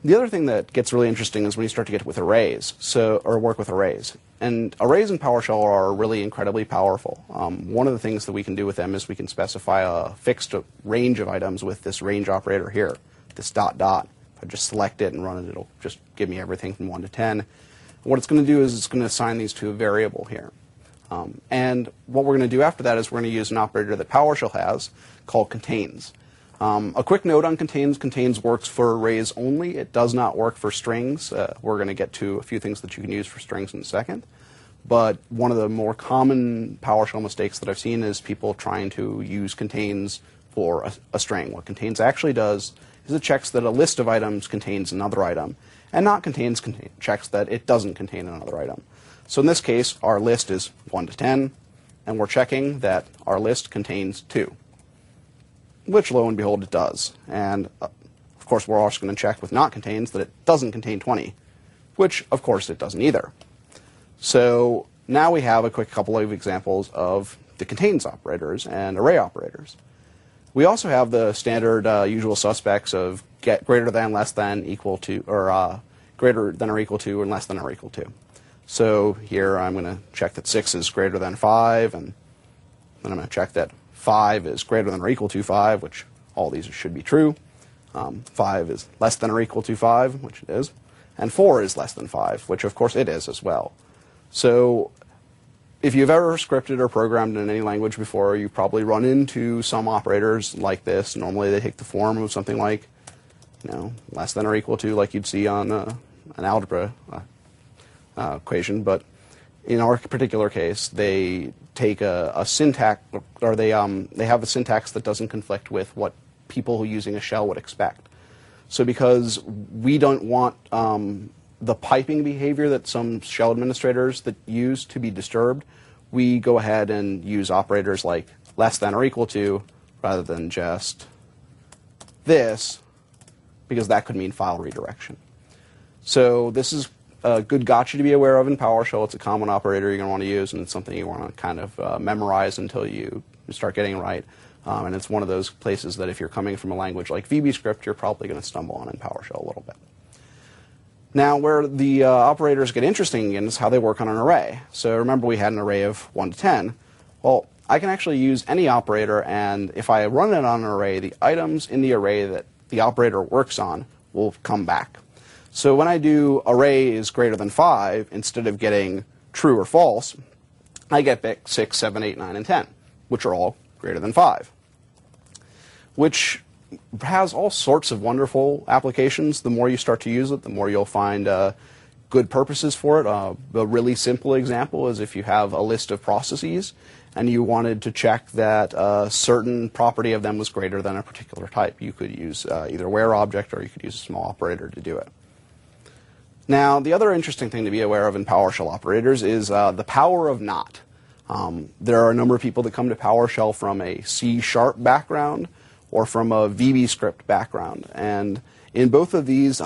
The other thing that gets really interesting is when you start to get with arrays, or work with arrays. And arrays in PowerShell are really incredibly powerful. One of the things that we can do with them is we can specify a fixed range of items with this range operator here, this dot dot. If I just select it and run it, it'll just give me everything from 1 to 10. And what it's going to do is it's going to assign these to a variable here. And what we're going to do after that is we're going to use an operator that PowerShell has called contains. A quick note on contains. Contains works for arrays only. It does not work for strings. We're going to get to a few things that you can use for strings in a second. But one of the more common PowerShell mistakes that I've seen is people trying to use contains for a string. What contains actually does is it checks that a list of items contains another item, and not contains checks that it doesn't contain another item. So in this case, our list is 1 to 10, and we're checking that our list contains 2. Which, lo and behold, it does. And, of course, we're also going to check with not contains that it doesn't contain 20, which, of course, it doesn't either. So now we have a quick couple of examples of the contains operators and array operators. We also have the standard usual suspects of get greater than, less than, equal to, or greater than or equal to, and less than or equal to. So here I'm going to check that 6 is greater than 5, and then I'm going to check that 5 is greater than or equal to 5, which all these should be true. 5 is less than or equal to 5, which it is. And 4 is less than 5, which of course it is as well. So if you've ever scripted or programmed in any language before, you've probably run into some operators like this. Normally they take the form of something like, less than or equal to, like you'd see on an algebra equation. But in our particular case, they take a syntax, or they have a syntax that doesn't conflict with what people who are using a shell would expect. So because we don't want the piping behavior that some shell administrators that use to be disturbed, we go ahead and use operators like less than or equal to rather than just this, because that could mean file redirection. So this is a good gotcha to be aware of in PowerShell. It's a common operator you're going to want to use, and it's something you want to kind of memorize until you start getting it right. And it's one of those places that if you're coming from a language like VBScript, you're probably going to stumble on in PowerShell a little bit. Now, where the operators get interesting again is how they work on an array. So remember we had an array of 1 to 10. Well, I can actually use any operator, and if I run it on an array, the items in the array that the operator works on will come back. So when I do array is greater than 5, instead of getting true or false, I get back 6, 7, 8, 9, and 10, which are all greater than 5, which has all sorts of wonderful applications. The more you start to use it, the more you'll find good purposes for it. A really simple example is if you have a list of processes and you wanted to check that a certain property of them was greater than a particular type. You could use either where object, or you could use a small operator to do it. Now, the other interesting thing to be aware of in PowerShell operators is the power of not. There are a number of people that come to PowerShell from a C# background or from a VBScript background. And in both of these,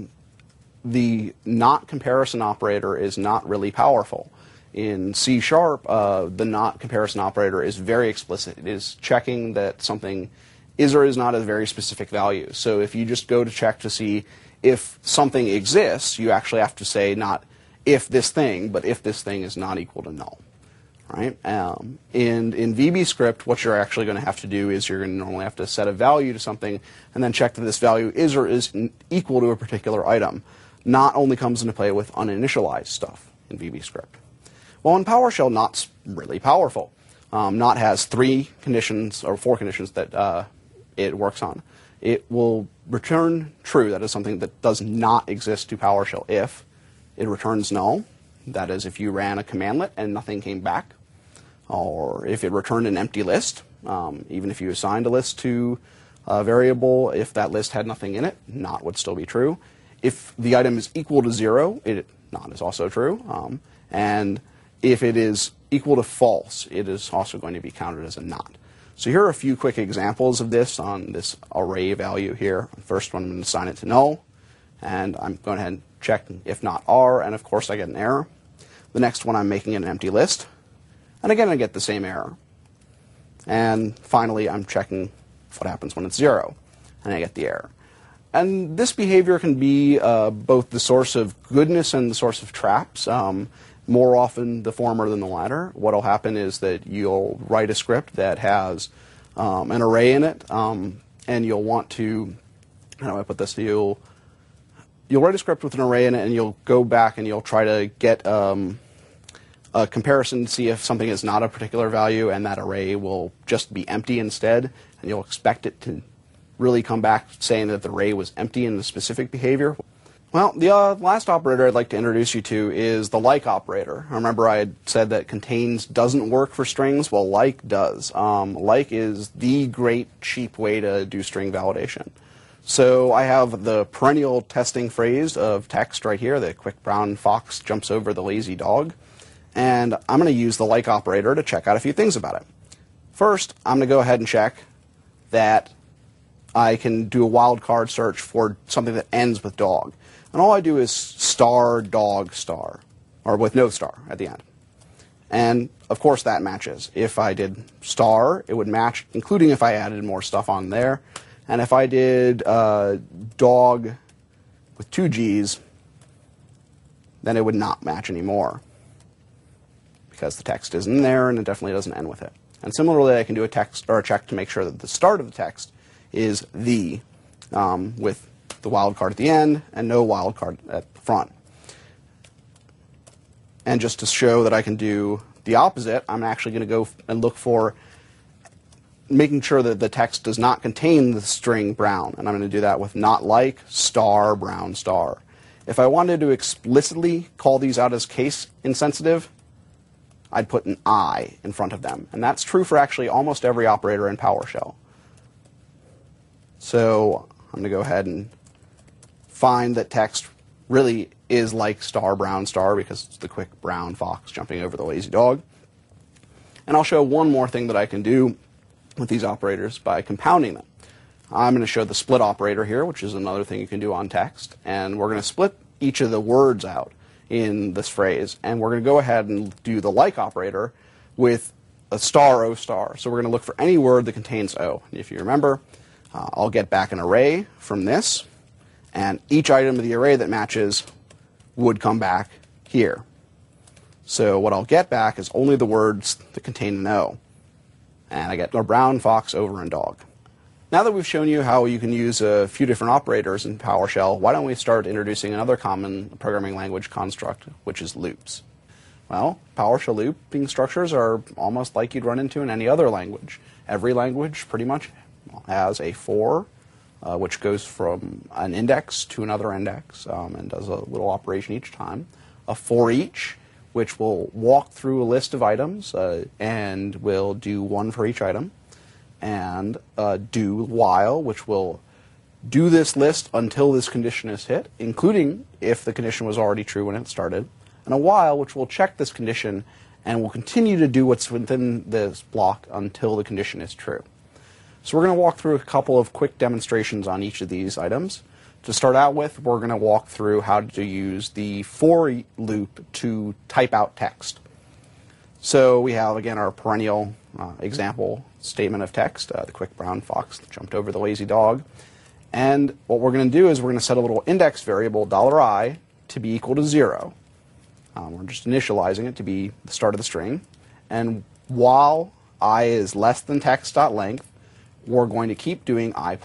the not comparison operator is not really powerful. In C#, the not comparison operator is very explicit. It is checking that something is or is not a very specific value. So if you just go to check to see if something exists, you actually have to say not if this thing, but if this thing is not equal to null. Right? And in VBScript, what you're actually going to have to do is you're going to normally have to set a value to something and then check that this value is or isn't equal to a particular item. Not only comes into play with uninitialized stuff in VBScript. Well, in PowerShell, not's really powerful. Not has 3 conditions or 4 conditions that it works on. It will return true, that is something that does not exist to PowerShell, if it returns null, that is if you ran a commandlet and nothing came back, or if it returned an empty list, even if you assigned a list to a variable, if that list had nothing in it, not would still be true. If the item is equal to 0, not is also true, and if it is equal to false, it is also going to be counted as a not. So here are a few quick examples of this on this array value here. First one, I'm going to assign it to null, and I'm going ahead and check if not R, and of course I get an error. The next one, I'm making an empty list, and again I get the same error. And finally, I'm checking what happens when it's 0, and I get the error. And this behavior can be both the source of goodness and the source of traps. More often the former than the latter. What will happen is that you'll write a script that has an array in it, and you'll want to, how do I put this? You'll write a script with an array in it, and you'll go back and you'll try to get a comparison to see if something is not a particular value, and that array will just be empty instead, and you'll expect it to really come back saying that the array was empty in the specific behavior. Well, the last operator I'd like to introduce you to is the like operator. Remember I had said that contains doesn't work for strings? Well, like does. Like is the great cheap way to do string validation. So I have the perennial testing phrase of text right here, the quick brown fox jumps over the lazy dog. And I'm going to use the like operator to check out a few things about it. First, I'm going to go ahead and check that I can do a wildcard search for something that ends with dog. And all I do is star dog star, or with no star at the end. And of course that matches. If I did star, it would match, including if I added more stuff on there. And if I did dog with 2 G's, then it would not match anymore, because the text isn't there and it definitely doesn't end with it. And similarly, I can do a text or a check to make sure that the start of the text is the, with the wildcard at the end and no wildcard at the front. And just to show that I can do the opposite, I'm actually going to go and look for making sure that the text does not contain the string brown. And I'm going to do that with not like star brown star. If I wanted to explicitly call these out as case insensitive, I'd put an I in front of them. And that's true for actually almost every operator in PowerShell. So I'm going to go ahead and find that text really is like star brown star because it's the quick brown fox jumping over the lazy dog. And I'll show one more thing that I can do with these operators by compounding them. I'm going to show the split operator here, which is another thing you can do on text. And we're going to split each of the words out in this phrase. And we're going to go ahead and do the like operator with a star O star. So we're going to look for any word that contains O. And if you remember, I'll get back an array from this. And each item of the array that matches would come back here. So what I'll get back is only the words that contain an O. And I get a brown fox over and dog. Now that we've shown you how you can use a few different operators in PowerShell, why don't we start introducing another common programming language construct, which is loops. Well, PowerShell looping structures are almost like you'd run into in any other language. Every language pretty much has a for, which goes from an index to another index and does a little operation each time. A for each, which will walk through a list of items and will do one for each item. And do while, which will do this list until this condition is hit, including if the condition was already true when it started. And a while, which will check this condition and will continue to do what's within this block until the condition is true. So we're going to walk through a couple of quick demonstrations on each of these items. To start out with, we're going to walk through how to use the for loop to type out text. So we have, again, our perennial example statement of text, the quick brown fox jumped over the lazy dog. And what we're going to do is we're going to set a little index variable, $i, to be equal to 0. We're just initializing it to be the start of the string. And while I is less than text.length, we're going to keep doing I++.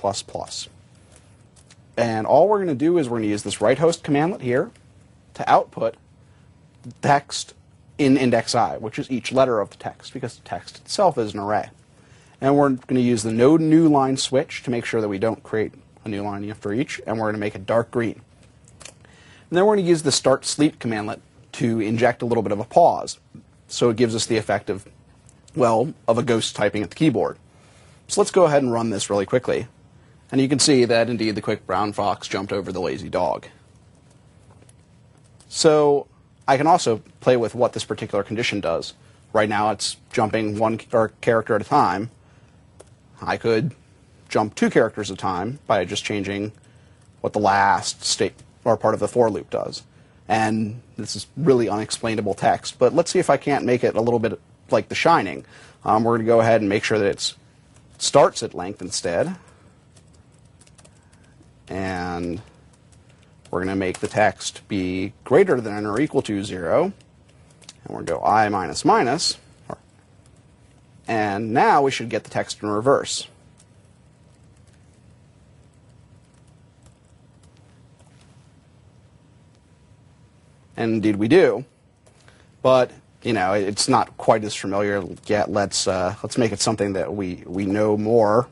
And all we're going to do is we're going to use this right host commandlet here to output text in index I, which is each letter of the text, because the text itself is an array. And we're going to use the no new line switch to make sure that we don't create a new line after each, and we're going to make it dark green. And then we're going to use the start sleep commandlet to inject a little bit of a pause, so it gives us the effect of, well, of a ghost typing at the keyboard. So let's go ahead and run this really quickly. And you can see that indeed the quick brown fox jumped over the lazy dog. So I can also play with what this particular condition does. Right now it's jumping one character at a time. I could jump 2 characters at a time by just changing what the last state or part of the for loop does. And this is really unexplainable text, but let's see if I can't make it a little bit like The Shining. We're going to go ahead and make sure that it starts at length instead. and we're going to make the text be greater than or equal to 0, and we're going to go I minus minus, and now we should get the text in reverse. And indeed we do, but you know, it's not quite as familiar yet. Let's make it something that we know more.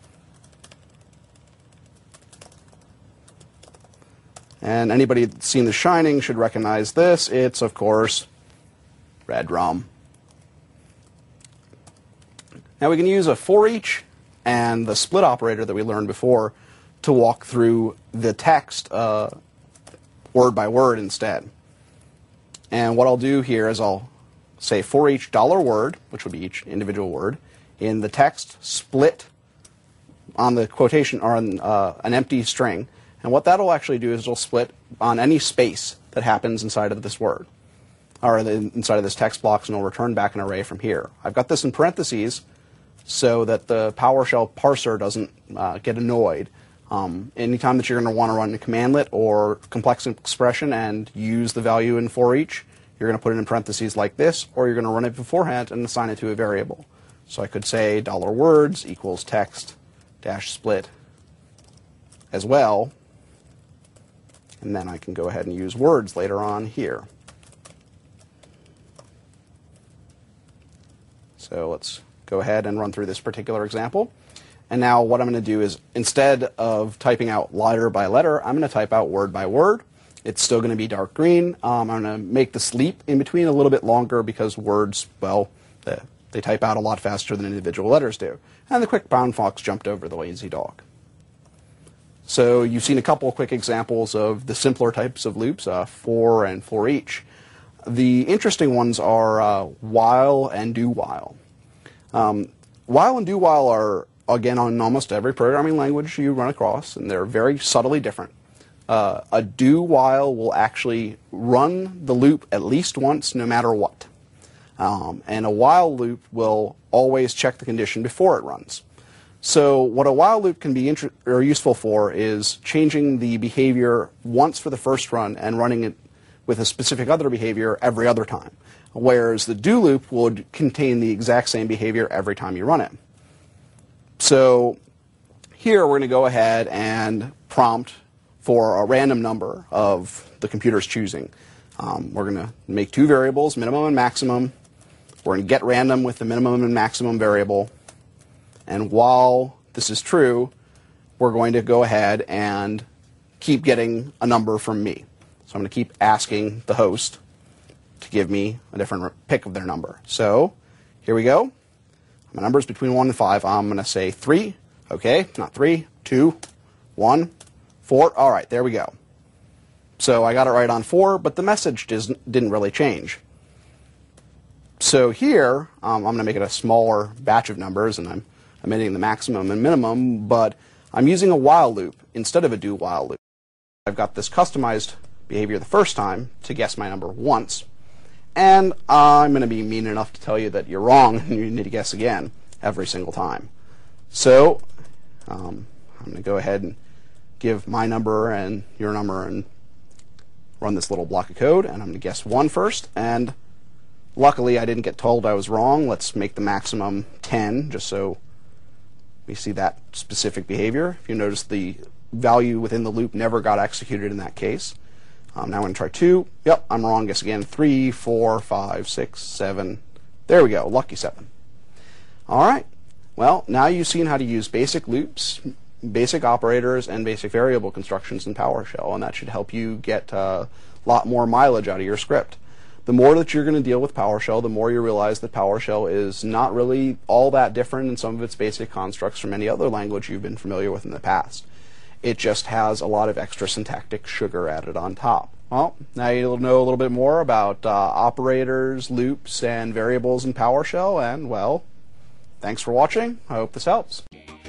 And anybody that's seen The Shining should recognize this. It's, of course, red rum. Now we can use a for each and the split operator that we learned before to walk through the text word by word instead. And what I'll do here is I'll say for each $word, which would be each individual word, in the text split on the quotation or on an empty string. And what that'll actually do is it'll split on any space that happens inside of this word, or inside of this text blocks, and it'll return back an array from here. I've got this in parentheses so that the PowerShell parser doesn't get annoyed. Anytime that you're going to want to run a commandlet or complex expression and use the value in for each, you're going to put it in parentheses like this, or you're going to run it beforehand and assign it to a variable. So I could say $words equals text dash split as well. And then I can go ahead and use words later on here. So let's go ahead and run through this particular example. And now what I'm going to do is, instead of typing out letter by letter, I'm going to type out word by word. It's still going to be dark green. I'm going to make the sleep in between a little bit longer because words, well, they type out a lot faster than individual letters do. And the quick brown fox jumped over the lazy dog. So you've seen a couple of quick examples of the simpler types of loops, for and for each. The interesting ones are while and do while. While and do while are, again, on almost every programming language you run across, and they're very subtly different. A do while will actually run the loop at least once, no matter what. And a while loop will always check the condition before it runs. So what a while loop can be useful for is changing the behavior once for the first run and running it with a specific other behavior every other time. Whereas the do loop would contain the exact same behavior every time you run it. So here we're going to go ahead and prompt for a random number of the computer's choosing. We're going to make two variables, minimum and maximum. We're going to get random with the minimum and maximum variable. And while this is true, we're going to go ahead and keep getting a number from me. So I'm going to keep asking the host to give me a different pick of their number. So here we go. My number is between 1 and 5. I'm going to say 3. Okay, not 3, 2, 1, 4. All right, there we go. So I got it right on 4, but the message didn't really change. So here, I'm going to make it a smaller batch of numbers, and I'm omitting the maximum and minimum, but I'm using a while loop instead of a do while loop. I've got this customized behavior the first time to guess my number once, and I'm going to be mean enough to tell you that you're wrong and you need to guess again every single time. So I'm going to go ahead and give my number and your number and run this little block of code, and I'm going to guess 1 first, and luckily I didn't get told I was wrong. Let's make the maximum 10 just so we see that specific behavior. If you notice, the value within the loop never got executed in that case. Now I'm going to try 2. Yep, I'm wrong. Guess again. 3, 4, 5, 6, 7. There we go. Lucky 7. All right. Well, now you've seen how to use basic loops, basic operators, and basic variable constructions in PowerShell, and that should help you get a lot more mileage out of your script. The more that you're going to deal with PowerShell, the more you realize that PowerShell is not really all that different in some of its basic constructs from any other language you've been familiar with in the past. It just has a lot of extra syntactic sugar added on top. Well, now you'll know a little bit more about operators, loops, and variables in PowerShell, and, well, thanks for watching. I hope this helps.